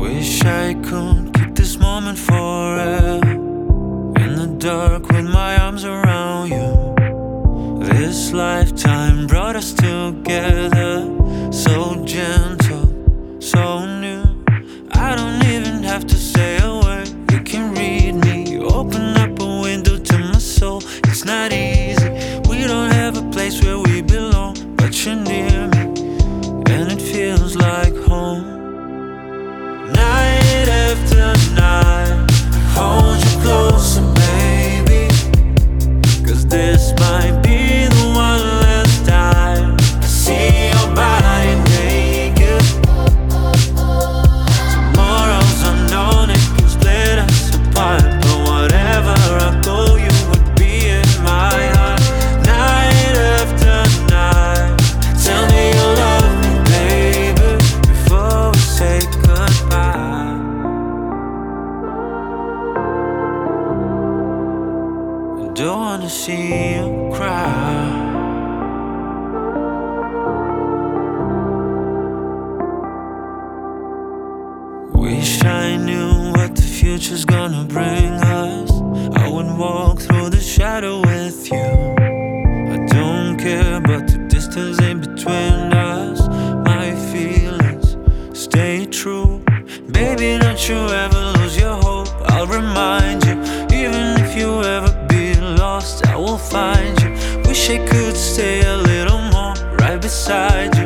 Wish I could keep this moment forever. In the dark with my arms around you. This lifetime brought us together. So gentle, so new. I don't even have to say a word. You can read me. You open up a window to my soul. It's not easy. We don't have a place where we belong, but you're near me, and it feels like home. Night after night, I hold you closer, baby, 'cause this might be the one last time I see your body naked. Tomorrow's unknown, it can split us apart, but whatever I go, you would be in my heart. Night after night, tell me you love me, baby, before we say goodbye. I don't wanna see you cry. Wish I knew what the future's gonna bring us. I would walk through the shadow with you. I don't care about the distance in between us. My feelings stay true. Baby, don't you ever lose your hope. I'll remind you, even if you ever be lost, I will find you. Wish I could stay a little more right beside you.